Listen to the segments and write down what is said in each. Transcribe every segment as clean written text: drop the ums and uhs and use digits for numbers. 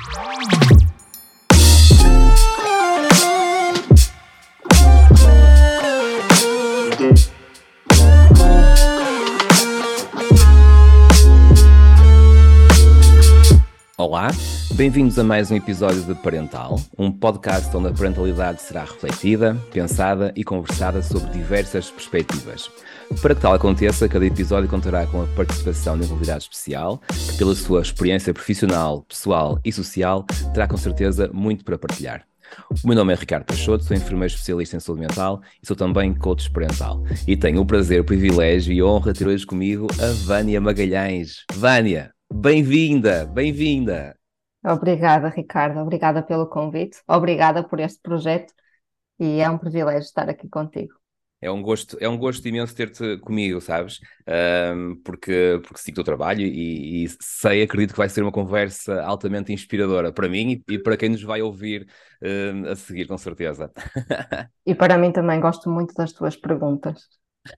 Olá, bem-vindos a mais um episódio de Parental, um podcast onde a parentalidade será refletida, pensada e conversada sobre diversas perspectivas. Para que tal aconteça, cada episódio contará com a participação de um convidado especial, que pela sua experiência profissional, pessoal e social, terá com certeza muito para partilhar. O meu nome é Ricardo Peixoto, sou enfermeiro especialista em saúde mental e sou também coach parental. E tenho o prazer, o privilégio e a honra de ter hoje comigo a Vânia Magalhães. Vânia! Bem-vinda, bem-vinda. Obrigada, Ricardo. Obrigada pelo convite. Obrigada por este projeto e é um privilégio estar aqui contigo. É um gosto imenso ter-te comigo, sabes? Porque sigo o teu trabalho e sei, acredito que vai ser uma conversa altamente inspiradora para mim e para quem nos vai ouvir a seguir, com certeza. E para mim também gosto muito das tuas perguntas.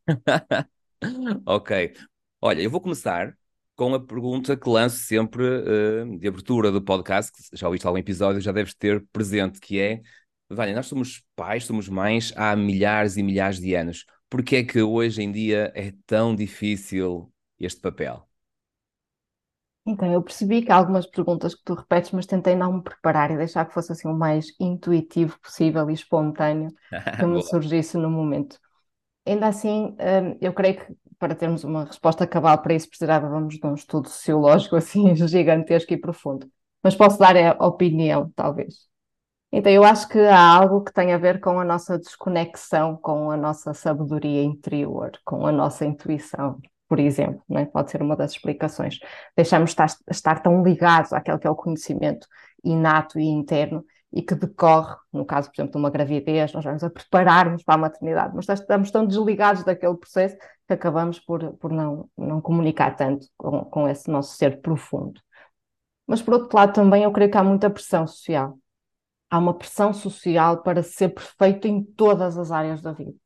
Ok. Olha, eu vou começar com a pergunta que lanço sempre de abertura do podcast, que já ouviste algum episódio, já deves ter presente, que é, Vânia, nós somos pais, somos mães há milhares e milhares de anos. Porquê é que hoje em dia é tão difícil este papel? Então, eu percebi que há algumas perguntas que tu repetes, mas tentei não me preparar e deixar que fosse assim o mais intuitivo possível e espontâneo que me Boa. surgisse no momento. Ainda assim, eu creio que para termos uma resposta cabal para isso precisávamos de um estudo sociológico assim gigantesco e profundo. Mas posso dar a opinião, talvez. Então, eu acho que há algo que tem a ver com a nossa desconexão com a nossa sabedoria interior, com a nossa intuição, por exemplo, né? Pode ser uma das explicações. Deixamos de estar tão ligados àquele que é o conhecimento inato e interno e que decorre, no caso, por exemplo, de uma gravidez, nós vamos a preparar-nos para a maternidade, mas estamos tão desligados daquele processo que acabamos por não comunicar tanto com esse nosso ser profundo. Mas, por outro lado, também eu creio que há muita pressão social. Há uma pressão social para ser perfeito em todas as áreas da vida.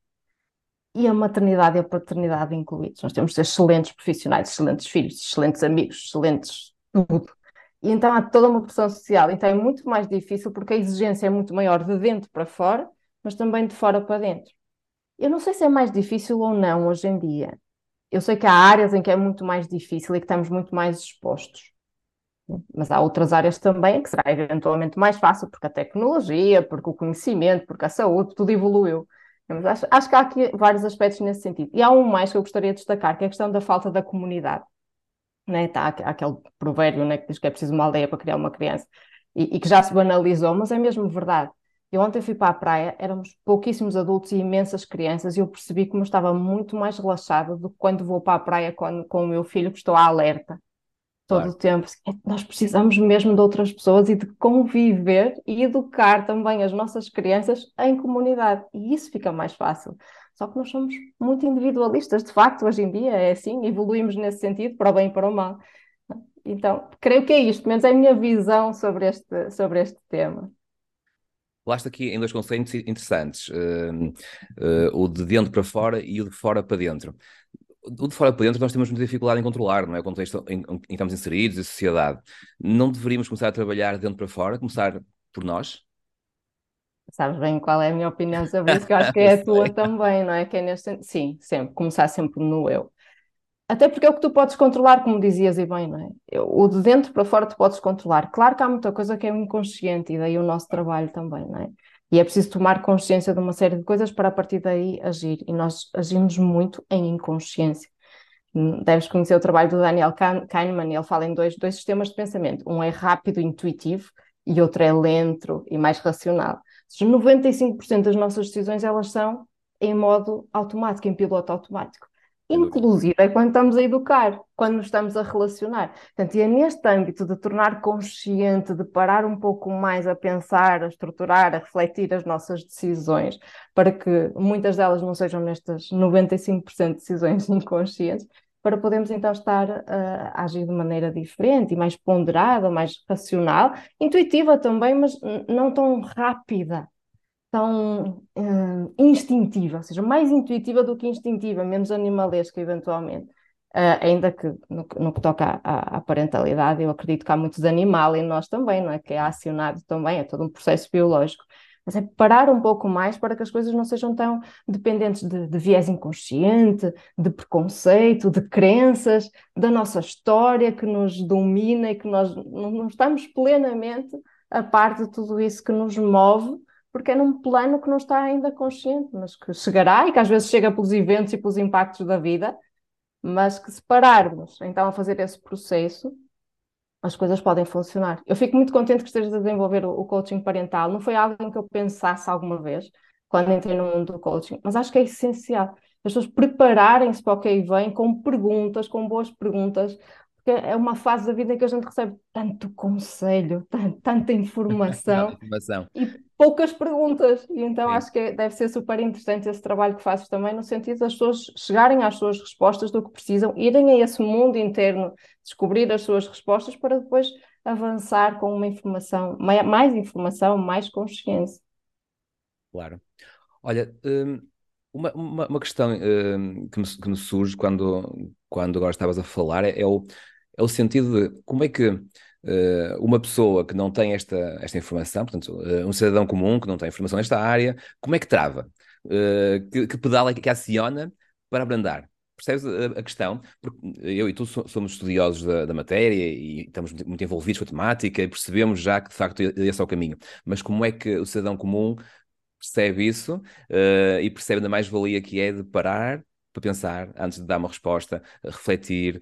E a maternidade e a paternidade incluídos. Nós temos de ser excelentes profissionais, excelentes filhos, excelentes amigos, excelentes tudo. E então há toda uma pressão social. Então é muito mais difícil porque a exigência é muito maior de dentro para fora, mas também de fora para dentro. Eu não sei se é mais difícil ou não hoje em dia. Eu sei que há áreas em que é muito mais difícil e que estamos muito mais expostos. Mas há outras áreas também que será eventualmente mais fácil, porque a tecnologia, porque o conhecimento, porque a saúde, tudo evoluiu. Mas acho que há aqui vários aspectos nesse sentido. E há um mais que eu gostaria de destacar, que é a questão da falta da comunidade. Né? Tá, há aquele provérbio, né, que diz que é preciso uma aldeia para criar uma criança, e que já se banalizou, mas é mesmo verdade. Eu ontem fui para a praia, éramos pouquíssimos adultos e imensas crianças, e eu percebi como eu estava muito mais relaxada do que quando vou para a praia com o meu filho, que estou alerta todo o Claro. tempo. Nós precisamos mesmo de outras pessoas e de conviver e educar também as nossas crianças em comunidade. E isso fica mais fácil. Só que nós somos muito individualistas, de facto, hoje em dia é assim, evoluímos nesse sentido, para o bem e para o mal. Então, creio que é isto, pelo menos é a minha visão sobre este tema. Falaste aqui em dois conceitos interessantes, o de dentro para fora e o de fora para dentro. O de fora para dentro nós temos muita dificuldade em controlar, não é? O contexto em que estamos inseridos e a sociedade. Não deveríamos começar a trabalhar de dentro para fora, começar por nós? Sabes bem qual é a minha opinião sobre isso, que eu acho que Eu é a tua sei. também, não é? Que é sim, sempre, começar sempre no eu. Até porque é o que tu podes controlar, como dizias e bem, não é? O de dentro para fora tu podes controlar. Claro que há muita coisa que é inconsciente e daí o nosso trabalho também, não é? E é preciso tomar consciência de uma série de coisas para a partir daí agir. E nós agimos muito em inconsciência. Deves conhecer o trabalho do Daniel Kahneman, ele fala em dois sistemas de pensamento. Um é rápido e intuitivo e outro é lento e mais racional. Ou seja, 95% das nossas decisões elas são em modo automático, em piloto automático. Sem dúvida. Inclusive é quando estamos a educar, quando nos estamos a relacionar. Portanto, e é neste âmbito de tornar consciente, de parar um pouco mais a pensar, a estruturar, a refletir as nossas decisões, para que muitas delas não sejam nestas 95% de decisões inconscientes, para podermos então estar a agir de maneira diferente e mais ponderada, mais racional, intuitiva também, mas não tão rápida, tão instintiva, ou seja, mais intuitiva do que instintiva, menos animalesca eventualmente. Ainda que no que toca à parentalidade, eu acredito que há muito de animal em nós também, não é? Que é acionado também, é todo um processo biológico. Mas é parar um pouco mais para que as coisas não sejam tão dependentes de viés inconsciente, de preconceito, de crenças, da nossa história que nos domina e que nós não estamos plenamente a par de tudo isso que nos move, porque é num plano que não está ainda consciente, mas que chegará e que às vezes chega pelos eventos e pelos impactos da vida, mas que se pararmos então a fazer esse processo, as coisas podem funcionar. Eu fico muito contente que estejas a desenvolver o coaching parental. Não foi algo em que eu pensasse alguma vez quando entrei no mundo do coaching, mas acho que é essencial as pessoas prepararem-se para o que aí vem com perguntas, com boas perguntas, porque é uma fase da vida em que a gente recebe tanto conselho, tanta Tanta informação informação. e poucas perguntas. E então Sim, acho que deve ser super interessante esse trabalho que fazes também, no sentido das pessoas chegarem às suas respostas do que precisam, irem a esse mundo interno, descobrir as suas respostas para depois avançar com uma informação, informação, mais consciência. claro. Olha, uma questão que me surge quando agora estavas a falar é o sentido de como é que uma pessoa que não tem esta informação, portanto, um cidadão comum que não tem informação nesta área, como é que trava? Que pedal é que aciona para abrandar? Percebes a questão? Porque eu e tu somos estudiosos da matéria e estamos muito envolvidos com a temática e percebemos já que de facto esse é o caminho. Mas como é que o cidadão comum percebe isso, e percebe da mais-valia que é de parar para pensar antes de dar uma resposta, refletir,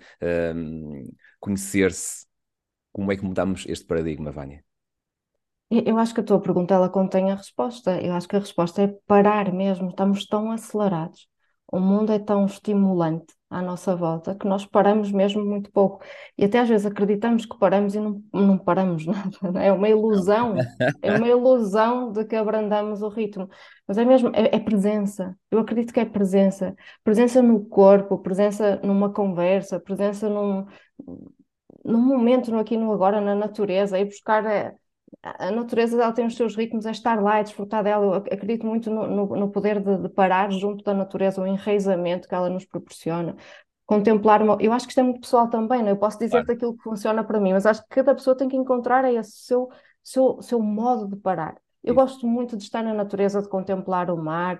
conhecer-se? Como é que mudamos este paradigma, Vânia? Eu acho que a tua pergunta ela contém a resposta. Eu acho que a resposta é parar mesmo. Estamos tão acelerados. O mundo é tão estimulante à nossa volta que nós paramos mesmo muito pouco. E até às vezes acreditamos que paramos e não paramos nada, não é? É uma Não. ilusão. É uma ilusão de que abrandamos o ritmo. Mas é mesmo, é presença. Eu acredito que é presença. Presença no corpo, presença numa conversa, presença num momento, no aqui e no agora, na natureza, e buscar a natureza ela tem os seus ritmos, é estar lá, é desfrutar dela. Eu acredito muito no poder de parar junto da natureza, o enraizamento que ela nos proporciona. Contemplar eu acho que isto é muito pessoal também, não é? Eu posso Claro. dizer-te aquilo que funciona para mim, mas acho que cada pessoa tem que encontrar esse seu modo de parar. Eu Isso, gosto muito de estar na natureza, de contemplar o mar,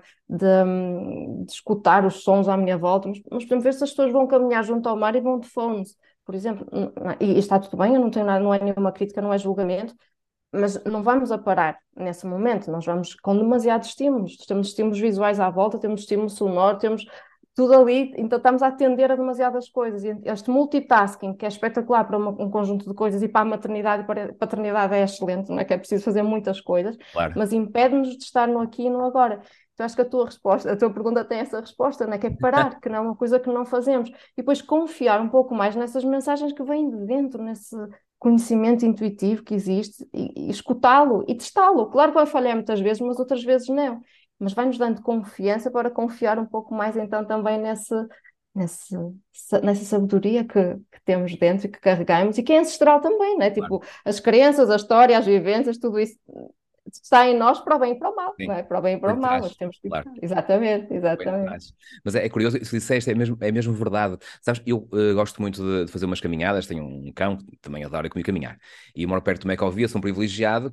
de escutar os sons à minha volta, mas por exemplo, ver se as pessoas vão caminhar junto ao mar e vão de fones, por exemplo, e está tudo bem, eu não tenho nada, não é nenhuma crítica, não é julgamento, mas não vamos a parar nesse momento, nós vamos com demasiados estímulos. Temos estímulos visuais à volta, temos estímulo sonoro, temos tudo ali, então estamos a atender a demasiadas coisas. E este multitasking, que é espetacular para um conjunto de coisas, e para a maternidade e para a paternidade é excelente, não é? Que é preciso fazer muitas coisas, claro. mas impede-nos de estar no aqui e no agora. Então acho que a tua resposta, a tua pergunta tem essa resposta, não é? Que é parar, que não é uma coisa que não fazemos. E depois confiar um pouco mais nessas mensagens que vêm de dentro, nesse conhecimento intuitivo que existe e escutá-lo e testá-lo. Claro que vai falhar muitas vezes, mas outras vezes não. Mas vai-nos dando confiança para confiar um pouco mais então também nesse, nessa sabedoria que temos dentro e que carregamos e que é ancestral também, não é? Claro. Tipo, as crenças, a história, as vivências, tudo isso está em nós para o bem e para o mal, não Sim. é? Para o bem e para Vem o de mal, trás. mas temos que Claro. estar. Exatamente, Vem de exatamente. trás. Mas é curioso, isso que disseste é mesmo verdade. Sabes, eu gosto muito de fazer umas caminhadas, tenho um cão que também adora comigo caminhar. E eu moro perto de uma ecovia, sou um privilegiado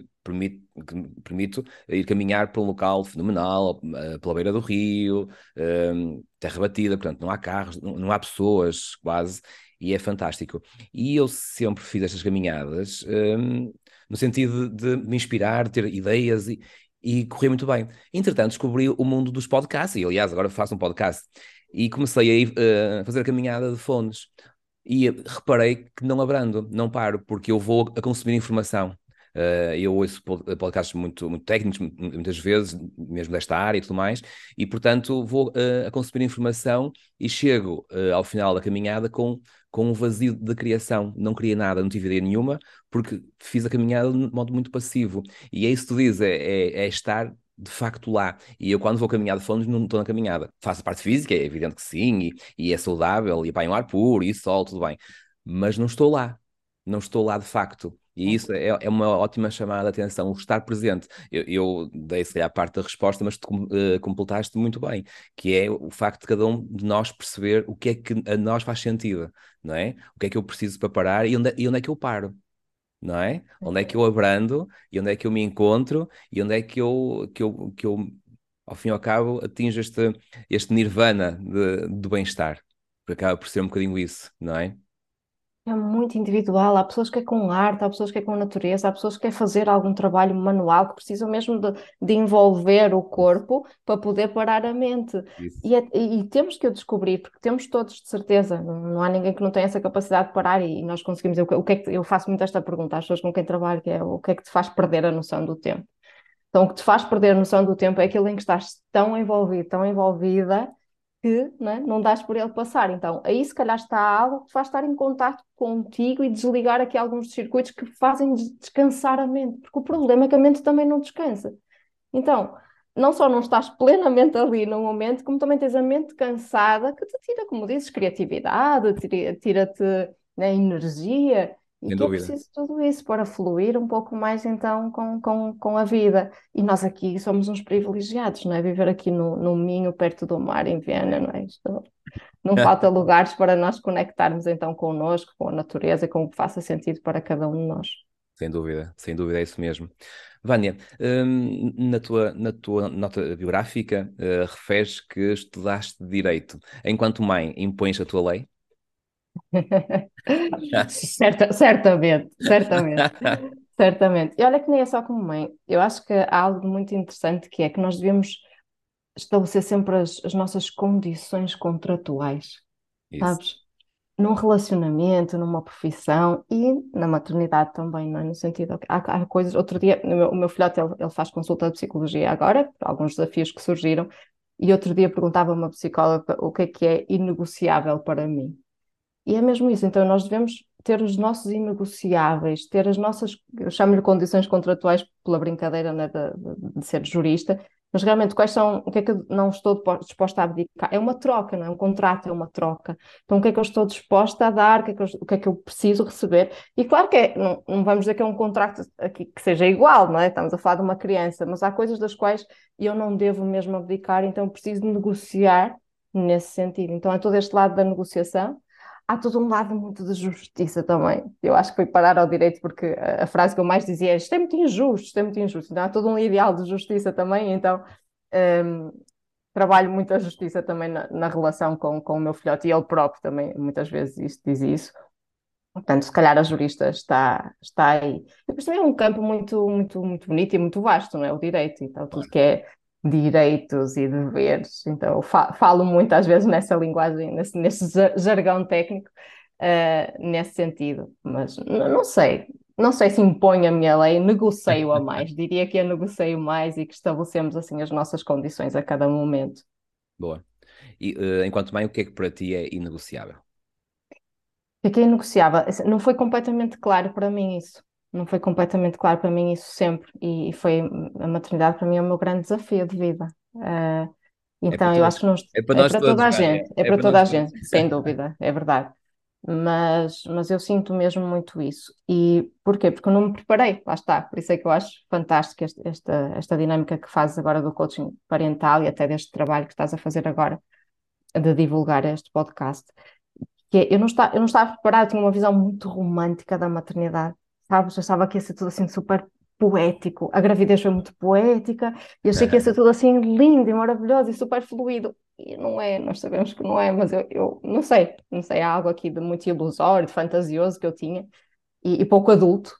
que me permito ir caminhar por um local fenomenal, pela beira do rio, terra batida, portanto não há carros, não há pessoas quase, e é fantástico. E eu sempre fiz estas caminhadas, no sentido de me inspirar, ter ideias e correr muito bem. Entretanto, descobri o mundo dos podcasts, e aliás, agora faço um podcast, e comecei a fazer a caminhada de fones. E reparei que não abrando, não paro, porque eu vou a consumir informação. Eu ouço podcasts muito, muito técnicos, muitas vezes, mesmo desta área e tudo mais, e portanto vou a consumir informação e chego ao final da caminhada com um vazio de criação. Não criei nada, não tive ideia nenhuma, porque fiz a caminhada de modo muito passivo. E é isso que tu dizes, é estar de facto lá. E eu, quando vou caminhar de fones, não estou na caminhada. Faço a parte física, é evidente que sim, e é saudável, e apanho ar puro, e sol, tudo bem. Mas não estou lá. Não estou lá de facto. E isso é uma ótima chamada de atenção, o estar presente. Eu dei, se calhar, parte da resposta, mas tu completaste muito bem, que é o facto de cada um de nós perceber o que é que a nós faz sentido, não é? O que é que eu preciso para parar e onde é que eu paro, não é? Onde é que eu abrando e onde é que eu me encontro e onde é que eu ao fim e ao cabo, atinjo este nirvana do bem-estar. Porque acaba por ser um bocadinho isso, não é? É muito individual. Há pessoas que é com arte, há pessoas que é com natureza, há pessoas que querem fazer algum trabalho manual, que precisam mesmo de envolver o Isso, corpo para poder parar a mente. isso. E temos que o descobrir, porque temos todos de certeza. Não há ninguém que não tenha essa capacidade de parar e nós conseguimos. O que é que, eu faço muito esta pergunta às pessoas com quem trabalho, que é o que é que te faz perder a noção do tempo? Então, o que te faz perder a noção do tempo é aquilo em que estás tão envolvido, tão envolvida que, né, não dás por ele passar. Então, aí se calhar está algo que te faz estar em contato contigo e desligar aqui alguns dos circuitos que fazem descansar a mente, porque o problema é que a mente também não descansa. Então, não só não estás plenamente ali no momento, como também tens a mente cansada que te tira, como dizes, criatividade, tira-te, né, energia. E Sem que é dúvida. preciso tudo isso para fluir um pouco mais então com a vida. E nós aqui somos uns privilegiados, não é? Viver aqui no Minho, perto do mar, em Viana, não é? Isto, não falta lugares para nós conectarmos então connosco, com a natureza, com o que faça sentido para cada um de nós. Sem dúvida, é isso mesmo. Vânia, na tua nota biográfica, referes que estudaste Direito. Enquanto mãe, impões a tua lei? Certamente, certamente, certamente. E olha que nem é só como mãe. Eu acho que há algo muito interessante que é que nós devemos estabelecer sempre as nossas condições contratuais, Isso. sabes? Num relacionamento, numa profissão e na maternidade também, não é? No sentido que há coisas. Outro dia, o meu filhote, ele faz consulta de psicologia agora, por alguns desafios que surgiram, e outro dia perguntava a uma psicóloga o que é inegociável para mim. E é mesmo isso, então nós devemos ter os nossos inegociáveis, ter as nossas, eu chamo-lhe condições contratuais pela brincadeira, né, de ser jurista, mas realmente quais são, o que é que eu não estou disposta a abdicar? É uma troca, não é? Um contrato é uma troca. Então o que é que eu estou disposta a dar, o que é que eu preciso receber? E claro que não vamos dizer que é um contrato aqui que seja igual, não é? Estamos a falar de uma criança, mas há coisas das quais eu não devo mesmo abdicar, então preciso negociar nesse sentido. Então é todo este lado da negociação. Há todo um lado muito de justiça também. Eu acho que foi parar ao direito porque a frase que eu mais dizia é isto é muito injusto, isto é muito injusto. Então há todo um ideal de justiça também, então hum, trabalho muito a justiça também na relação com o meu filhote e ele próprio também muitas vezes diz isso. Portanto, se calhar a jurista está aí. Depois também é um campo muito, muito, muito bonito e muito vasto, não é? O direito, então tudo Claro. que é direitos e deveres. Então, eu falo muito às vezes nessa linguagem, nesse jargão técnico, nesse sentido. Mas não sei. Não sei se imponho a minha lei, negocio a mais. Diria que eu negocio mais e que estabelecemos assim as nossas condições a cada momento. Boa. E enquanto mãe, o que é que para ti é inegociável? Fiquei inegociável. Assim, não foi completamente claro para mim isso. Não foi completamente claro para mim isso sempre. E foi a maternidade para mim é o meu grande desafio de vida. É para Então eu todos. acho que não, É para é nós para toda todos, a Vânia. gente, é É para para toda nós a todos. gente, sem dúvida, é verdade. Mas eu sinto mesmo muito isso. E porquê? Porque eu não me preparei, lá está. Por isso é que eu acho fantástico esta dinâmica que fazes agora do coaching parental e até deste trabalho que estás a fazer agora de divulgar este podcast que é, eu não estava preparada, tinha uma visão muito romântica da maternidade, sabes? Eu achava que ia ser tudo assim super poético. A gravidez foi muito poética e achei que ia ser tudo assim lindo e maravilhoso e super fluido. E não é, nós sabemos que não é, mas eu não sei, há algo aqui de muito ilusório, de fantasioso que eu tinha e pouco adulto.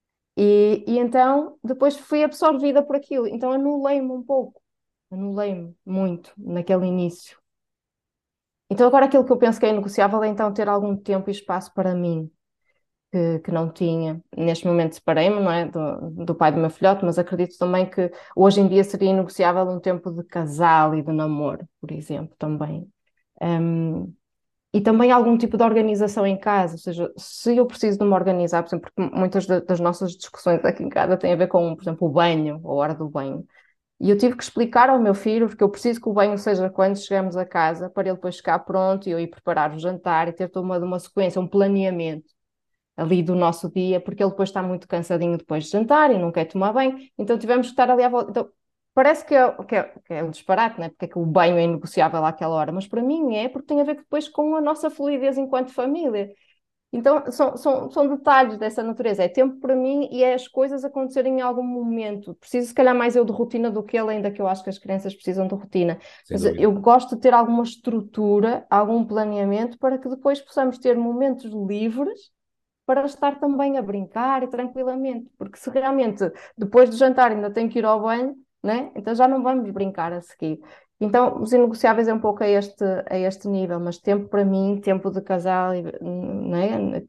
E então depois fui absorvida por aquilo, então anulei-me um pouco, anulei-me muito naquele início. Então agora aquilo que eu penso que é inegociável é então ter algum tempo e espaço para mim, que não tinha. Neste momento separei-me, não é, do pai do meu filhote, mas acredito também que hoje em dia seria inegociável um tempo de casal e de namoro, por exemplo, também. Um, e também algum tipo de organização em casa, ou seja, se eu preciso de me organizar, por exemplo, porque muitas das nossas discussões aqui em casa têm a ver com, por exemplo, o banho, a hora do banho. E eu tive que explicar ao meu filho que eu preciso que o banho seja quando chegamos a casa, para ele depois ficar pronto e eu ir preparar o jantar e ter toda uma sequência, um planeamento. ali do nosso dia, porque ele depois está muito cansadinho depois de jantar e não quer tomar banho, então tivemos que estar ali à volta. Então, parece que é um disparate, né? Porque é que o banho é inegociável àquela hora, mas para mim é porque tem a ver depois com a nossa fluidez enquanto família. Então, são detalhes dessa natureza. É tempo para mim e é as coisas acontecerem em algum momento. Preciso, se calhar, mais eu de rotina do que ele, ainda que eu acho que as crianças precisam de rotina. Sem Mas dúvida. eu gosto de ter alguma estrutura, algum planeamento para que depois possamos ter momentos livres para estar também a brincar e tranquilamente. Porque se realmente depois do jantar ainda tenho que ir ao banho, né? Então já não vamos brincar a seguir. Então, os inegociáveis é um pouco a este nível, mas tempo para mim, tempo de casal, né?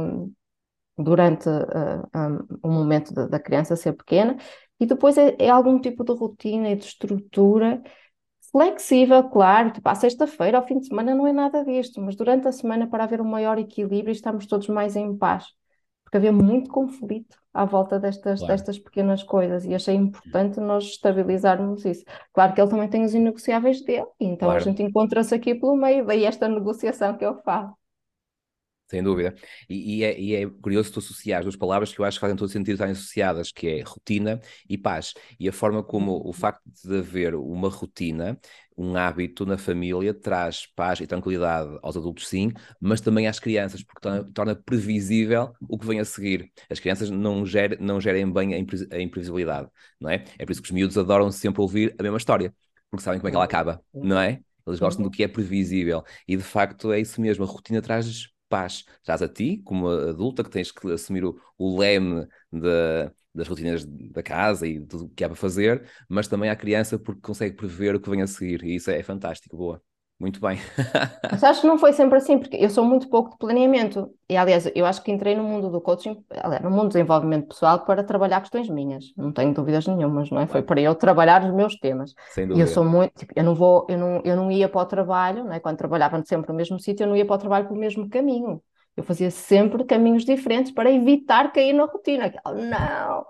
Durante o momento da criança ser pequena, e depois é algum tipo de rotina e de estrutura flexível, claro, tipo, à sexta-feira, ao fim de semana não é nada disto, mas durante a semana para haver um maior equilíbrio e estamos todos mais em paz, porque havia muito conflito à volta destas, Claro, destas pequenas coisas e achei importante nós estabilizarmos isso. Claro que ele também tem os inegociáveis dele, então a claro. gente encontra-se aqui pelo meio, daí esta negociação que eu faço. Sem dúvida. E é curioso tu associares duas palavras que eu acho que fazem todo sentido estarem associadas, que é rotina e paz. E a forma como o facto de haver uma rotina, um hábito na família, traz paz e tranquilidade aos adultos, sim, mas também às crianças, porque torna previsível o que vem a seguir. As crianças não gerem bem a imprevisibilidade, não é? É por isso que os miúdos adoram sempre ouvir a mesma história, porque sabem como é que ela acaba, não é? Eles gostam do Uhum. que é previsível. E de facto é isso mesmo, a rotina traz paz. Traz a ti, como adulta, que tens que assumir o leme das rotinas da casa e tudo o que há para fazer, mas também à criança porque consegue prever o que vem a seguir. E isso é fantástico, boa. Muito bem. Mas acho que não foi sempre assim, porque eu sou muito pouco de planeamento. E, aliás, eu acho que entrei no mundo do coaching, aliás, no mundo do desenvolvimento pessoal, para trabalhar questões minhas. Não tenho dúvidas nenhumas, não é? Foi Claro, para eu trabalhar os meus temas. sem E eu dúvida. sou muito, tipo, eu não ia para o trabalho, não é? Quando trabalhava sempre no mesmo sítio, eu não ia para o trabalho pelo mesmo caminho. Eu fazia sempre caminhos diferentes para evitar cair na rotina. Não,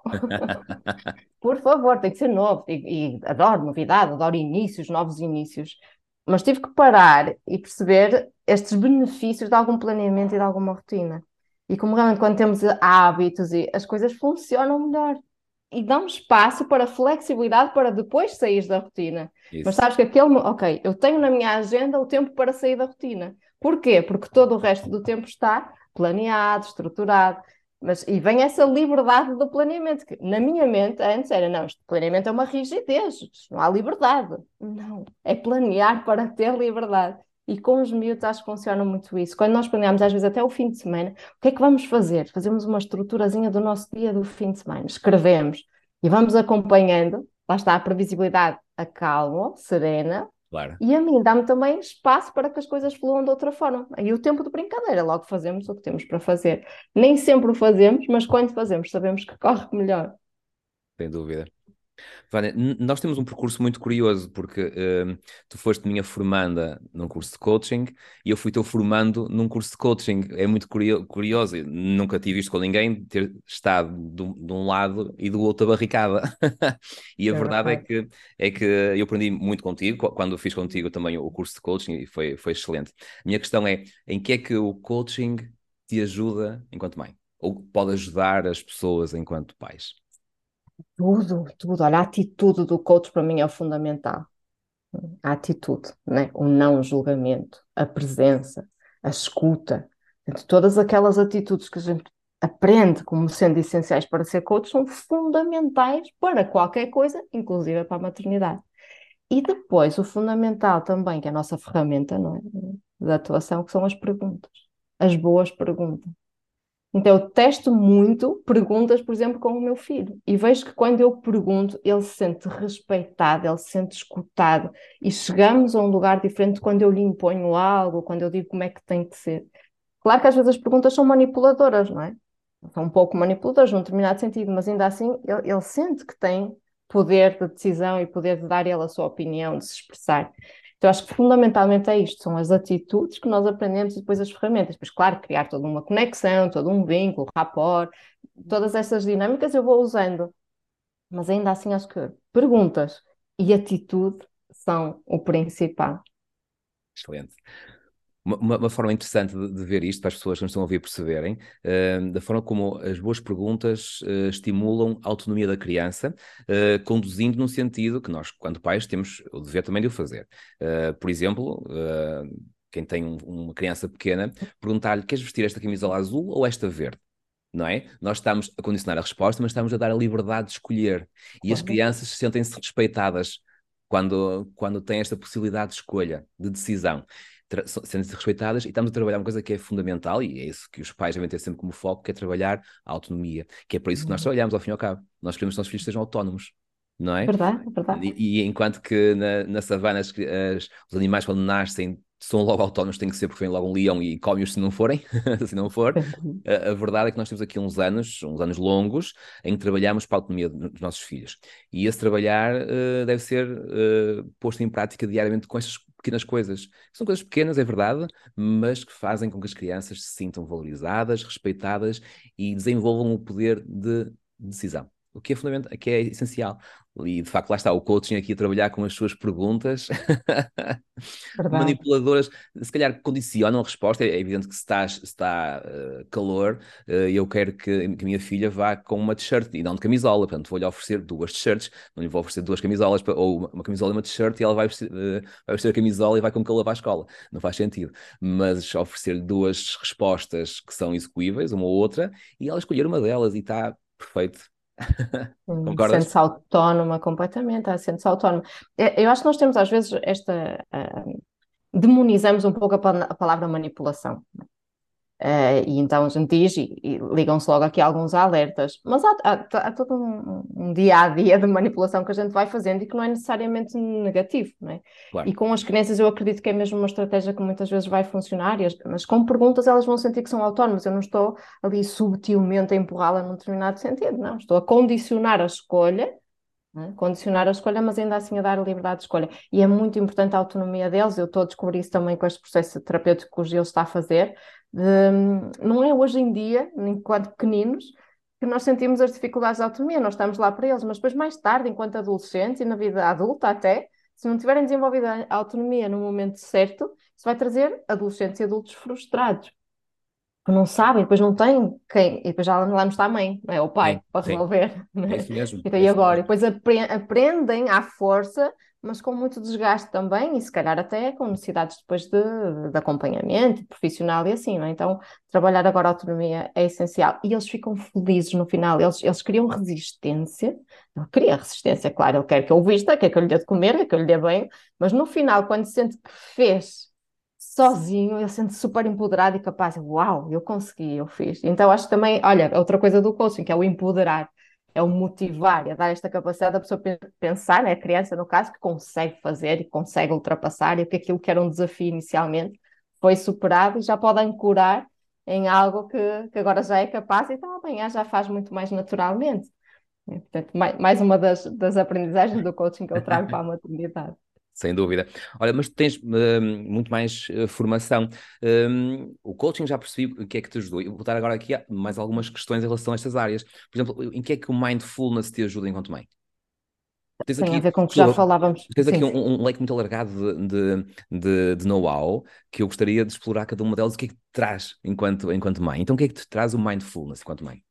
por favor, tem que ser novo. E adoro novidade, adoro inícios, novos inícios. Mas tive que parar e perceber estes benefícios de algum planeamento e de alguma rotina. E como realmente quando temos hábitos e as coisas funcionam melhor. E dão espaço para flexibilidade para depois sair da rotina. Mas Isso, sabes que ok, eu tenho na minha agenda o tempo para sair da rotina. Porquê? Porque todo o resto do tempo está planeado, estruturado. E vem essa liberdade do planeamento, que na minha mente antes era, não, este planeamento é uma rigidez, não há liberdade. Não, é planear para ter liberdade. E com os miúdos acho que funciona muito isso. Quando nós planeamos, às vezes até o fim de semana, o que é que vamos fazer? Fazemos uma estruturazinha do nosso dia do fim de semana, escrevemos e vamos acompanhando. Lá está a previsibilidade, a calma, serena, claro. e a mim dá-me também espaço para que as coisas fluam de outra forma. E o tempo de brincadeira, logo fazemos o que temos para fazer. Nem sempre o fazemos, mas quando fazemos, sabemos que corre melhor. Sem dúvida. Vânia, nós temos um percurso muito curioso, porque tu foste minha formanda num curso de coaching e eu fui teu formando num curso de coaching. É muito curioso. Eu nunca tive visto com ninguém ter estado de um lado e do outro a barricada. E a É verdade verdade. é que eu aprendi muito contigo, quando fiz contigo também o curso de coaching e foi excelente. A minha questão é, em que é que o coaching te ajuda enquanto mãe? Ou pode ajudar as pessoas enquanto pais? Tudo, tudo. Olha, a atitude do coach para mim é o fundamental. A atitude, né? O não julgamento, a presença, a escuta. Portanto, todas aquelas atitudes que a gente aprende como sendo essenciais para ser coach são fundamentais para qualquer coisa, inclusive para a maternidade. E depois, o fundamental também, que é a nossa ferramenta, não é? Da atuação, que são as perguntas. As boas perguntas. Então, eu testo muito perguntas, por exemplo, com o meu filho. E vejo que quando eu pergunto, ele se sente respeitado, ele se sente escutado. E chegamos a um lugar diferente quando eu lhe imponho algo, quando eu digo como é que tem que ser. Claro que às vezes as perguntas são manipuladoras, não é? São um pouco manipuladoras num determinado sentido, mas ainda assim ele sente que tem poder de decisão e poder de dar ele a sua opinião, de se expressar. Então acho que fundamentalmente é isto, são as atitudes que nós aprendemos e depois as ferramentas. Pois claro, criar toda uma conexão, todo um vínculo, rapport, todas essas dinâmicas eu vou usando, mas ainda assim acho que perguntas e atitude são o principal. Excelente. Uma forma interessante de ver isto, para as pessoas que nos estão a ouvir perceberem, da forma como as boas perguntas estimulam a autonomia da criança, conduzindo no sentido que nós, quando pais, temos o dever também de o fazer. Por exemplo, quem tem uma criança pequena, perguntar-lhe: queres vestir esta camisola azul ou esta verde? Não é? Nós estamos a condicionar a resposta, mas estamos a dar a liberdade de escolher. E as Claro. crianças sentem-se respeitadas quando têm esta possibilidade de escolha, de decisão. Sentem-se respeitadas, e estamos a trabalhar uma coisa que é fundamental, e é isso que os pais devem ter sempre como foco, que é trabalhar a autonomia, que é para isso que nós trabalhamos, ao fim e ao cabo. Nós queremos que os nossos filhos sejam autónomos, não é? Verdade, verdade. E enquanto que na savana os animais, quando nascem, são logo autónomos, tem que ser porque vem logo um leão e come-os se não forem, se não for. A verdade é que nós temos aqui uns anos longos, em que trabalhamos para a autonomia dos nossos filhos. E esse trabalhar deve ser posto em prática diariamente com estas pequenas coisas. São coisas pequenas, é verdade, mas que fazem com que as crianças se sintam valorizadas, respeitadas e desenvolvam o poder de decisão. O que é fundamental, que é essencial. E de facto, lá está o coaching aqui a trabalhar com as suas perguntas Verdade. manipuladoras, se calhar condicionam a resposta. É evidente que se está calor, eu quero que a minha filha vá com uma t-shirt e não de camisola. Portanto, vou-lhe oferecer duas t-shirts, não lhe vou oferecer duas camisolas, ou uma camisola e uma t-shirt, e ela vai vestir a camisola e vai com calor para a escola. Não faz sentido. Mas oferecer-lhe duas respostas que são execuíveis, uma ou outra, e ela escolher uma delas, e está perfeito. Concordas? Sente-se autónoma completamente, sente-se autónoma. Eu acho que nós temos às vezes demonizamos um pouco a palavra manipulação. E então a gente diz, e ligam-se logo aqui alguns alertas, mas há todo um dia a dia de manipulação que a gente vai fazendo e que não é necessariamente negativo, não é? E Claro. com as crianças eu acredito que é mesmo uma estratégia que muitas vezes vai funcionar, mas com perguntas elas vão sentir que são autónomas. Eu não estou ali subtilmente a empurrá-la num determinado sentido, não. Estou a condicionar a escolha, não é? Condicionar a escolha, mas ainda assim a dar a liberdade de escolha. E é muito importante a autonomia deles. Eu estou a descobrir isso também com este processo terapêutico que o Gil está a fazer. Não é hoje em dia, enquanto pequeninos, que nós sentimos as dificuldades de autonomia, nós estamos lá para eles, mas depois mais tarde, enquanto adolescentes e na vida adulta até, se não tiverem desenvolvido a autonomia no momento certo, isso vai trazer adolescentes e adultos frustrados, que não sabem, depois não têm quem, e depois já lá não está a mãe, não é? O pai Sim, para sim. resolver, não É é? isso mesmo. Então, É e isso agora? E mesmo. depois aprendem à força, mas com muito desgaste também, e se calhar até com necessidades depois de acompanhamento profissional e assim, não é? Então, trabalhar agora a autonomia é essencial. E eles ficam felizes no final, eles criam resistência. Ele cria resistência, claro, ele quer que eu vista, quer que eu lhe dê de comer, quer que eu lhe dê bem, mas no final, quando sente que fez sozinho, ele sente super empoderado e capaz. Uau, eu consegui, eu fiz. Então acho que também, olha, outra coisa do coaching, que é o empoderar, é o motivar, é dar esta capacidade da pessoa pensar, né, a criança no caso, que consegue fazer e consegue ultrapassar e que aquilo que era um desafio inicialmente foi superado e já pode ancorar em algo que agora já é capaz e então amanhã já faz muito mais naturalmente. Portanto, mais uma das aprendizagens do coaching que eu trago para a maternidade. Sem dúvida. Olha, mas tu tens muito mais formação. O coaching já percebi o que é que te ajudou. Eu vou botar agora aqui mais algumas questões em relação a estas áreas. Por exemplo, em que é que o mindfulness te ajuda enquanto mãe? Tens Tem a aqui, ver com o que já desculpa, falávamos. tens Sim, aqui sim. um leque muito alargado de know-how que eu gostaria de explorar cada uma delas. O que é que te traz enquanto mãe? Então, o que é que te traz o mindfulness enquanto mãe?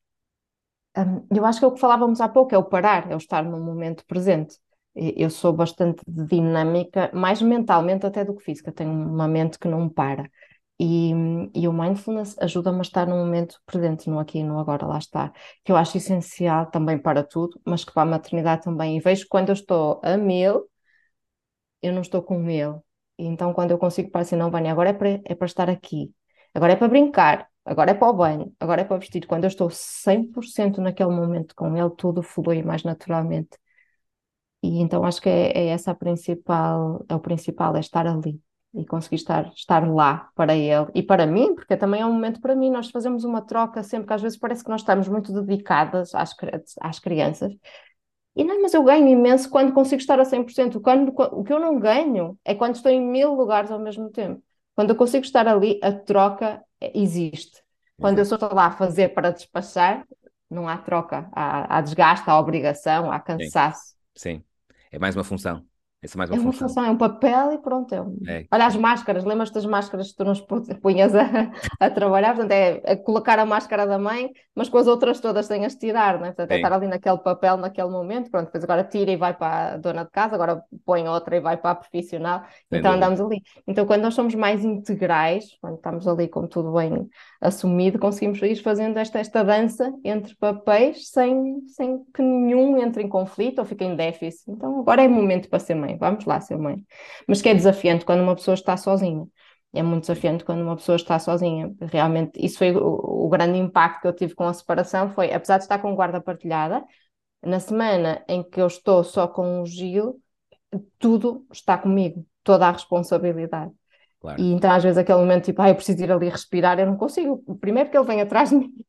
Eu acho que é o que falávamos há pouco, é o parar, é o estar no momento presente. Eu sou bastante dinâmica, mais mentalmente até do que física, tenho uma mente que não para. E, e o mindfulness ajuda-me a estar no momento presente, no aqui e no agora, lá está. Que eu acho essencial também para tudo, mas que para a maternidade também. E vejo que quando eu estou a mil, eu não estou com ele. E então, quando eu consigo parar assim, não, Vânia, agora é para estar aqui, agora é para brincar, agora é para o banho, agora é para vestir. Quando eu estou 100% naquele momento com ele, tudo flui mais naturalmente. E então acho que é essa a principal, é o principal, é estar ali e conseguir estar lá para ele e para mim, porque também é um momento para mim. Nós fazemos uma troca sempre que às vezes parece que nós estamos muito dedicadas às crianças e não, mas eu ganho imenso quando consigo estar a 100%. O que eu não ganho é quando estou em mil lugares ao mesmo tempo. Quando eu consigo estar ali, a troca existe. Quando eu Exato. só estou lá a fazer para despachar, não há troca. Há desgaste, há obrigação, há Sim, cansaço. sim. É mais uma função. Isso é mais uma É uma função. função, é um papel e pronto. É, Olha as máscaras, lembras-te das máscaras que tu nos punhas a trabalhar? Portanto, é colocar a máscara da mãe, mas com as outras todas sem as tirar, né? Portanto, é é, estar ali naquele papel, naquele momento. Pronto, depois agora tira e vai para a dona de casa, agora põe outra e vai para a profissional. sem Então dúvida. andamos ali. Então, quando nós somos mais integrais, quando estamos ali com tudo bem assumido, conseguimos ir fazendo esta dança entre papéis sem que nenhum entre em conflito ou fique em déficit. Então, agora é momento para ser mãe. Vamos lá ser mãe. Mas que é desafiante quando uma pessoa está sozinha. É muito Sim. desafiante quando uma pessoa está sozinha. Realmente, isso foi o grande impacto que eu tive com a separação, foi, apesar de estar com guarda partilhada, na semana em que eu estou só com o Gil, tudo está comigo, toda a responsabilidade. Claro. E então, às vezes, aquele momento tipo, eu preciso ir ali respirar, eu não consigo. Primeiro que ele vem atrás de mim,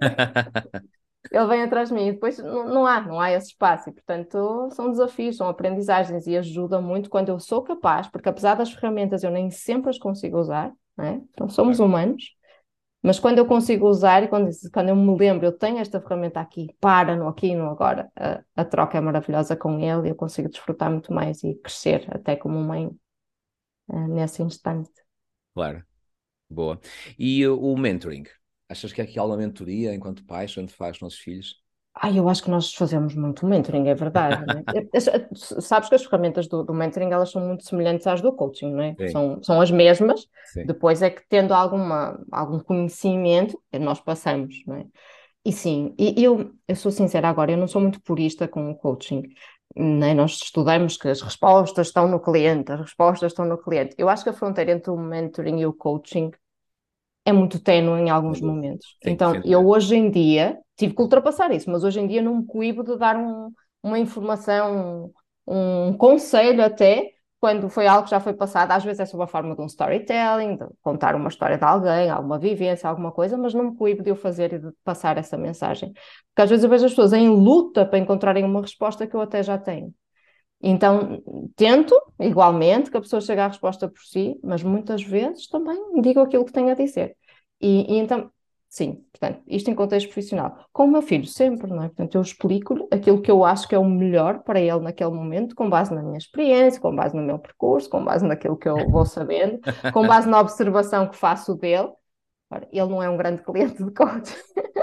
ele vem atrás de mim e depois não há esse espaço. E, portanto, são desafios, são aprendizagens e ajuda muito quando eu sou capaz, porque apesar das ferramentas eu nem sempre as consigo usar, não é? Então, somos Claro. humanos, mas quando eu consigo usar e quando eu me lembro, eu tenho esta ferramenta aqui, para no aqui e no agora, a troca é maravilhosa com ele e eu consigo desfrutar muito mais e crescer até como mãe, nesse instante. Claro. Boa. E o mentoring? Achas que é aqui alguma mentoria enquanto pais, quando faz os nossos filhos? Eu acho que nós fazemos muito mentoring, é verdade, né? Sabes que as ferramentas do mentoring, elas são muito semelhantes às do coaching, não é? Sim, São as mesmas, sim. depois é que tendo algum conhecimento, nós passamos, não é? E sim, eu sou sincera agora, eu não sou muito purista com o coaching, né? Nós estudamos que as respostas estão no cliente, as respostas estão no cliente. Eu acho que a fronteira entre o mentoring e o coaching é muito ténue em Sem alguns dúvida. momentos. Sim, Então, sem eu dúvida. hoje em dia tive que ultrapassar isso, mas hoje em dia não me coíbo de dar uma informação, um conselho até, quando foi algo que já foi passado. Às vezes é sob a forma de um storytelling, de contar uma história de alguém, alguma vivência, alguma coisa, mas não me coíbo de eu fazer e de passar essa mensagem. Porque às vezes eu vejo as pessoas em luta para encontrarem uma resposta que eu até já tenho. Então, tento, igualmente, que a pessoa chegue à resposta por si, mas muitas vezes também digo aquilo que tenho a dizer. E então, sim, portanto, isto em contexto profissional. Com o meu filho, sempre, não é? Portanto, eu explico-lhe aquilo que eu acho que é o melhor para ele naquele momento, com base na minha experiência, com base no meu percurso, com base naquilo que eu vou sabendo, com base na observação que faço dele. Ora, ele não é um grande cliente de coaching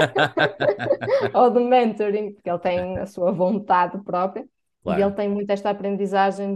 ou de mentoring, porque ele tem a sua vontade própria. E ele Claro, tem muito esta aprendizagem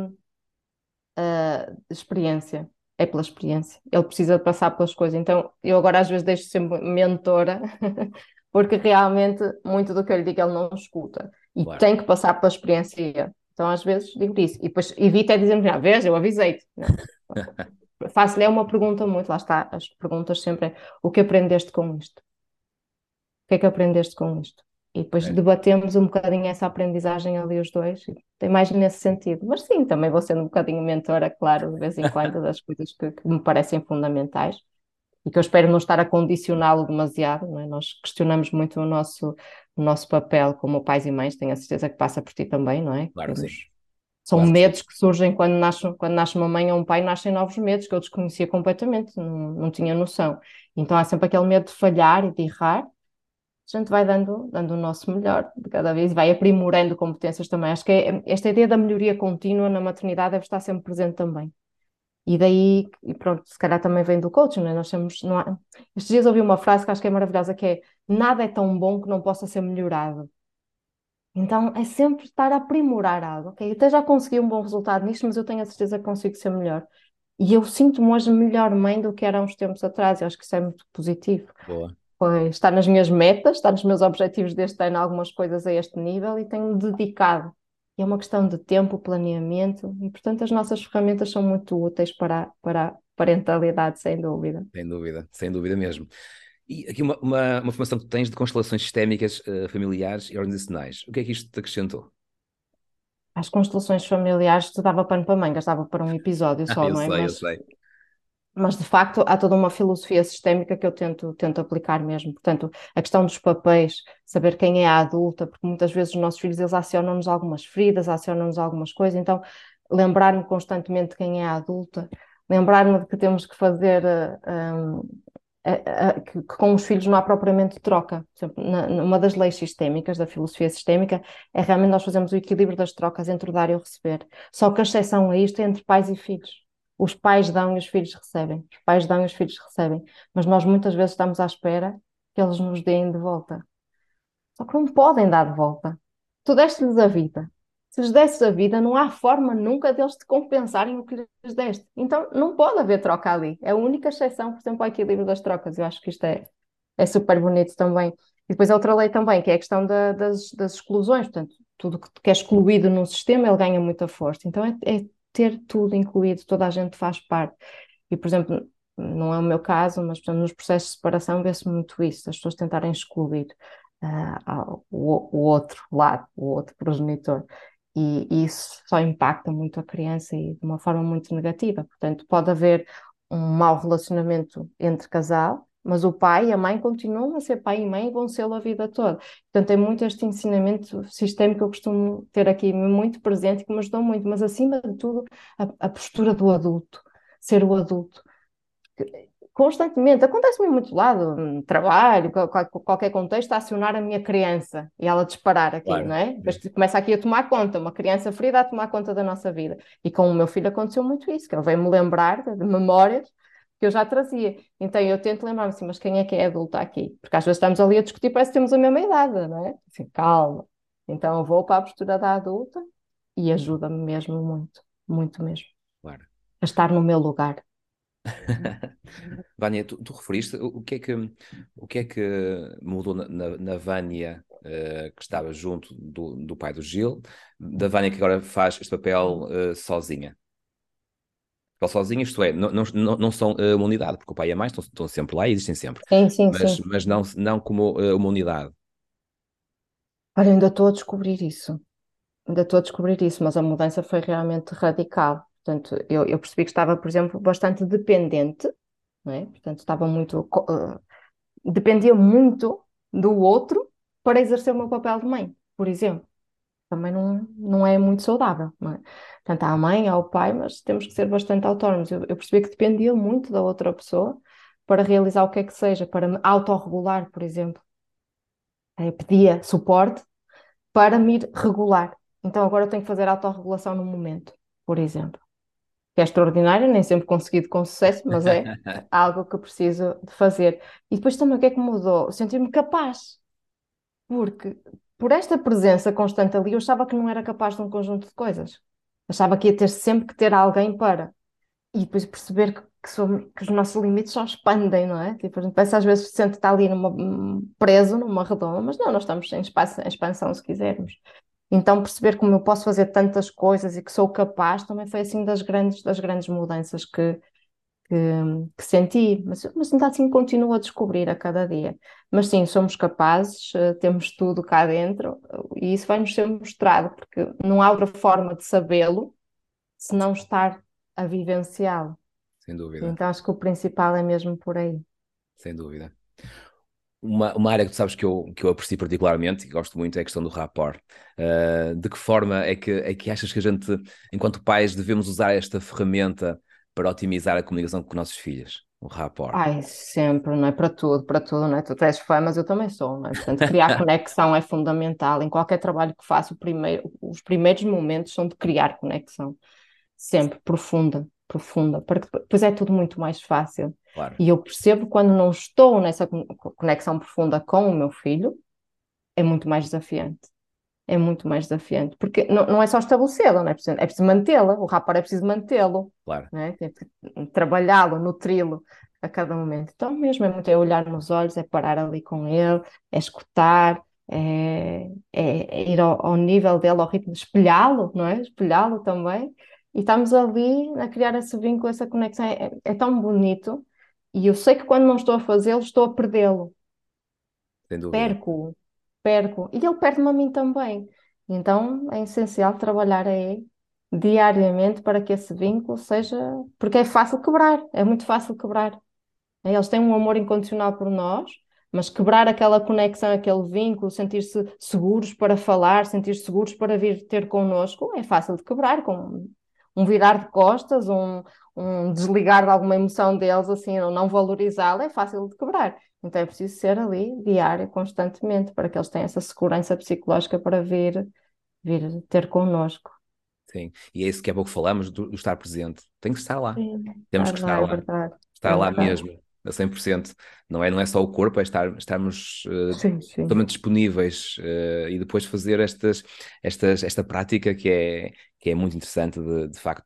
de experiência. É pela experiência. Ele precisa de passar pelas coisas. Então, eu agora às vezes deixo de ser mentora, porque realmente muito do que eu lhe digo ele não escuta. E claro. tem que passar pela experiência. Então, às vezes digo isso. E depois evito é dizer-me, vês, eu avisei-te. Não. Faço-lhe uma pergunta muito, lá está, as perguntas sempre é, o que aprendeste com isto? O que é que aprendeste com isto? E depois É. debatemos um bocadinho essa aprendizagem ali os dois, e tem mais nesse sentido. Mas sim, também vou sendo um bocadinho mentora, claro, de vez em quando, das coisas que me parecem fundamentais e que eu espero não estar a condicioná-lo demasiado, não é? Nós questionamos muito o nosso papel como pais e mães, tenho a certeza que passa por ti também, não é? Claro que sim. São Claro que sim. medos que surgem quando nasce uma mãe ou um pai, nascem novos medos que eu desconhecia completamente, não tinha noção. Então há sempre aquele medo de falhar e de errar, a gente vai dando o nosso melhor de cada vez e vai aprimorando competências também. Acho que esta ideia da melhoria contínua na maternidade deve estar sempre presente também. E daí, e pronto, se calhar também vem do coaching, né? Nós temos, não há... Estes dias ouvi uma frase que acho que é maravilhosa, que é nada é tão bom que não possa ser melhorado. Então é sempre estar a aprimorar algo, ok? Eu até já consegui um bom resultado nisto, mas eu tenho a certeza que consigo ser melhor. E eu sinto-me hoje melhor mãe do que era há uns tempos atrás, eu acho que isso é muito positivo. Boa. Pois está nas minhas metas, está nos meus objetivos deste ano, algumas coisas a este nível e tenho-me dedicado. E é uma questão de tempo, planeamento, e portanto as nossas ferramentas são muito úteis para a parentalidade, sem dúvida. Sem dúvida mesmo. E aqui uma formação que tu tens de constelações sistémicas, familiares e organizacionais. O que é que isto te acrescentou? As constelações familiares te dava pano para mangas, dava para um episódio só, Eu não é? sei, eu Mas, sei. mas de facto há toda uma filosofia sistémica que eu tento aplicar mesmo. Portanto, a questão dos papéis, saber quem é a adulta, porque muitas vezes os nossos filhos eles acionam-nos algumas feridas, acionam-nos algumas coisas, então lembrar-me constantemente de quem é a adulta, lembrar-me de que temos que fazer que com os filhos não há propriamente troca. Por exemplo, uma das leis sistémicas, da filosofia sistémica, é realmente nós fazemos o equilíbrio das trocas entre o dar e o receber. Só que a exceção a isto é entre pais e filhos. Os pais dão e os filhos recebem. Os pais dão e os filhos recebem. Mas nós muitas vezes estamos à espera que eles nos deem de volta. Só que não podem dar de volta. Tu deste-lhes a vida. Se lhes desses a vida, não há forma nunca deles te compensarem o que lhes deste. Então não pode haver troca ali. É a única exceção, por exemplo, ao equilíbrio das trocas. Eu acho que isto é super bonito também. E depois a outra lei também, que é a questão das exclusões. Portanto, tudo que é excluído num sistema, ele ganha muita força. Então é ter tudo incluído, toda a gente faz parte. E, por exemplo, não é o meu caso, mas por exemplo, nos processos de separação vê-se muito isso, as pessoas tentarem excluir o outro lado, o outro progenitor. E isso só impacta muito a criança e de uma forma muito negativa. Portanto, pode haver um mau relacionamento entre casal, mas o pai e a mãe continuam a ser pai e mãe e vão ser a vida toda. Portanto, é muito este ensinamento sistémico que eu costumo ter aqui muito presente e que me ajudou muito, mas acima de tudo, a postura do adulto, ser o adulto constantemente, acontece-me em muito lado, trabalho, qualquer contexto, a acionar a minha criança e ela disparar aqui, não Claro. é? Depois começa aqui a tomar conta, uma criança ferida a tomar conta da nossa vida. E com o meu filho aconteceu muito isso, que ele veio-me lembrar de memórias que eu já trazia. Então eu tento lembrar-me assim, mas quem é adulta aqui? Porque às vezes estamos ali a discutir, parece que temos a mesma idade, não é? Assim, calma. Então eu vou para a postura da adulta e ajuda-me mesmo muito, muito mesmo, Claro. a estar no meu lugar. Vânia, tu referiste, o que é que mudou na Vânia, que estava junto do pai do Gil, da Vânia que agora faz este papel sozinha? Papel sozinha, isto é, não são uma unidade, porque o pai e a mãe estão sempre lá e existem sempre, Sim, sim, mas, sim. mas não como uma unidade. Olha, ainda estou a descobrir isso. Ainda estou a descobrir isso, mas a mudança foi realmente radical. Portanto, eu percebi que estava, por exemplo, bastante dependente, não é? Portanto, dependia muito do outro para exercer o meu papel de mãe, por exemplo. Também não é muito saudável, não é? Tanto à mãe, ao pai, mas temos que ser bastante autónomos. Eu percebi que dependia muito da outra pessoa para realizar o que é que seja, para me autorregular, por exemplo. Pedia suporte para me ir regular. Então agora eu tenho que fazer autorregulação no momento, por exemplo. Que é extraordinário, nem sempre conseguido com sucesso, mas é algo que eu preciso de fazer. E depois também o que é que mudou? Sentir-me capaz, porque por esta presença constante ali, eu achava que não era capaz de um conjunto de coisas. Achava que ia ter sempre que ter alguém para. E depois perceber que os nossos limites só expandem, não é? Tipo, a gente pensa às vezes que se sente estar ali preso numa redoma, mas não, nós estamos em espaço, em expansão se quisermos. Então, perceber como eu posso fazer tantas coisas e que sou capaz também foi assim das grandes mudanças que, que senti. Mas ainda assim continuo a descobrir a cada dia. Mas sim, somos capazes, temos tudo cá dentro e isso vai-nos ser mostrado, porque não há outra forma de sabê-lo se não estar a vivenciá-lo. Sem dúvida, Então, acho que o principal é mesmo por aí. sem dúvida. Uma área que tu sabes que eu aprecio particularmente e gosto muito é a questão do rapport. De que forma é que achas que a gente, enquanto pais, devemos usar esta ferramenta para otimizar a comunicação com nossos filhos? O rapport. Ai, sempre, não é para tudo, não é? Tu és fã, mas eu também sou, não é? Portanto, criar conexão é fundamental. Em qualquer trabalho que faço, os primeiros momentos são de criar conexão. Sempre, profunda, profunda, para que depois é tudo muito mais fácil. Claro, E eu percebo quando não estou nessa conexão profunda com o meu filho, é muito mais desafiante. É muito mais desafiante, porque não é só estabelecê-la, não é? É preciso mantê-la, o rapor é preciso mantê-lo, claro. não é? Tem que trabalhá-lo, nutri-lo a cada momento. Então, mesmo é olhar nos olhos, é parar ali com ele, é escutar, é ir ao nível dele, ao ritmo, espelhá-lo, não é? Espelhá-lo também. E estamos ali a criar esse vínculo, essa conexão. É tão bonito. E eu sei que quando não estou a fazê-lo, estou a perdê-lo. Sem dúvida. Perco, perco. E ele perde-me a mim também. Então é essencial trabalhar aí diariamente para que esse vínculo seja. Porque é fácil quebrar, é muito fácil quebrar. Eles têm um amor incondicional por nós, mas quebrar aquela conexão, aquele vínculo, sentir-se seguros para falar, sentir-se seguros para vir ter connosco, é fácil de quebrar com um virar de costas, um desligar de alguma emoção deles, assim, ou não valorizá-la, é fácil de quebrar. Então é preciso ser ali diário, constantemente, para que eles tenham essa segurança psicológica para vir ter connosco. Sim, e é isso que há pouco falamos, do estar presente. Tem que estar lá. Sim, Temos que estar lá, estar é lá. verdade. Estar É lá verdade. mesmo, a 100%. Não é só o corpo, é estarmos Sim, sim. totalmente disponíveis, e depois fazer esta prática que é muito interessante, de facto,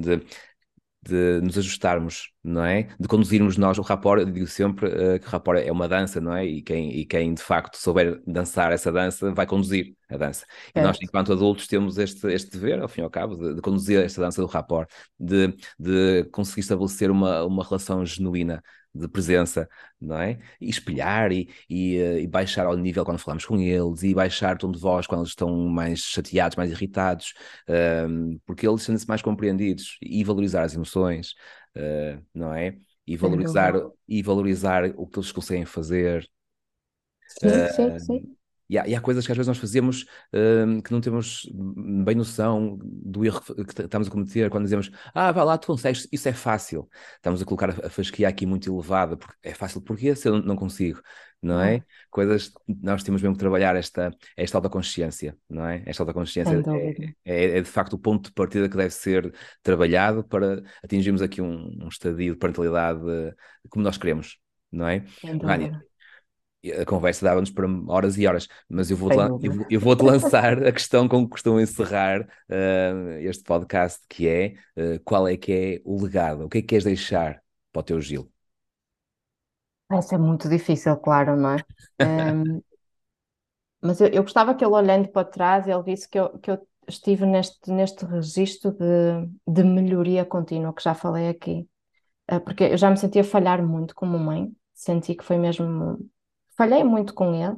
de nos ajustarmos, não é? De conduzirmos nós o rapport. Eu digo sempre que o rapport é uma dança, não é? E quem de facto souber dançar essa dança vai conduzir a dança. E nós, Certo. enquanto adultos, temos este dever, ao fim e ao cabo, de conduzir esta dança do rapport, de conseguir estabelecer uma relação genuína de presença, não é? E espelhar e baixar ao nível quando falamos com eles, e baixar o tom de voz quando eles estão mais chateados, mais irritados, porque eles sentem-se mais compreendidos, e valorizar as emoções, não é? E Sem valorizar, dúvida. e valorizar o que eles conseguem fazer. Sim, sim, sim. E há coisas que às vezes nós fazemos, que não temos bem noção do erro que estamos a cometer quando dizemos: vai lá, tu consegues, isso é fácil. Estamos a colocar a fasquia aqui muito elevada, porque é fácil, porque se eu não consigo, não é? Claro, Coisas, nós temos mesmo que trabalhar esta autoconsciência, não é? Esta sem autoconsciência dúvida. é de facto o ponto de partida que deve ser trabalhado para atingirmos aqui um estadio de parentalidade, como nós queremos, não é? Sem Vânia, dúvida. a conversa dava-nos para horas e horas, mas eu vou-te Sem lan- eu dúvida. vou- eu vou-te lançar a questão com que costumo encerrar este podcast, que é: qual é que é o legado? O que é que queres deixar para o teu Gil? Vai ser muito difícil, claro, não é? Hum, mas eu gostava que ele, olhando para trás, ele visse que eu estive neste registro de melhoria contínua, que já falei aqui. Porque eu já me sentia falhar muito como mãe, senti que foi mesmo. Falhei muito com ele,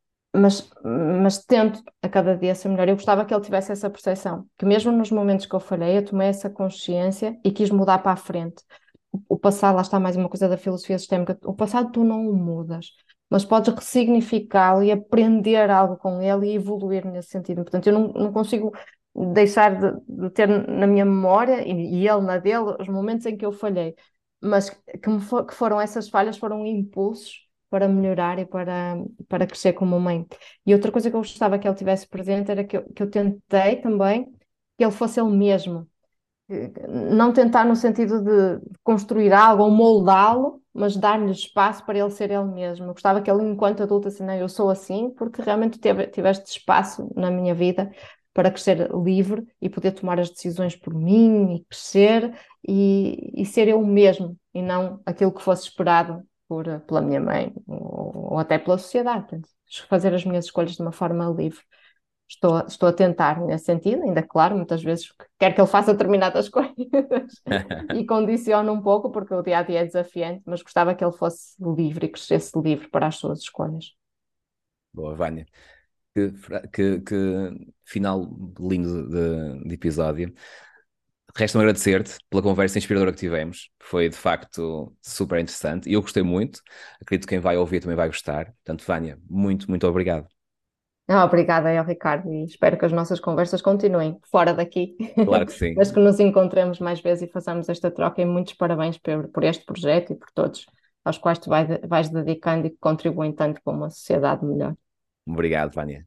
mas tento a cada dia ser melhor. Eu gostava que ele tivesse essa percepção, que mesmo nos momentos que eu falhei, eu tomei essa consciência e quis mudar para a frente. O passado, lá está mais uma coisa da filosofia sistémica, o passado tu não o mudas, mas podes ressignificá-lo e aprender algo com ele e evoluir nesse sentido. Portanto, eu não consigo deixar de ter na minha memória, e ele na dele, os momentos em que eu falhei, mas que foram essas falhas, foram impulsos para melhorar e para crescer como mãe. E outra coisa que eu gostava que ele tivesse presente era que eu tentei também que ele fosse ele mesmo, não tentar no sentido de construir algo ou moldá-lo, mas dar-lhe espaço para ele ser ele mesmo. Eu gostava que ele, enquanto adulto, assim, não, eu sou assim, porque realmente tiveste espaço na minha vida para crescer livre e poder tomar as decisões por mim e crescer e ser eu mesmo, e não aquilo que fosse esperado pela minha mãe ou até pela sociedade. Portanto, fazer as minhas escolhas de uma forma livre. Estou a tentar nesse sentido, ainda claro, muitas vezes quero que ele faça determinadas coisas e condiciona um pouco, porque o dia a dia é desafiante, mas gostava que ele fosse livre e crescesse livre para as suas escolhas. Boa, Vânia. Que final lindo de episódio. Resta-me agradecer-te pela conversa inspiradora que tivemos. Foi de facto super interessante e eu gostei muito. Acredito que quem vai ouvir também vai gostar. Portanto, Vânia, muito, muito obrigado. Obrigada, eu, Ricardo, e espero que as nossas conversas continuem fora daqui, Claro que sim. mas que nos encontremos mais vezes e façamos esta troca. E muitos parabéns por este projeto e por todos aos quais tu vais dedicando e que contribuem tanto para uma sociedade melhor. Obrigado, Vânia.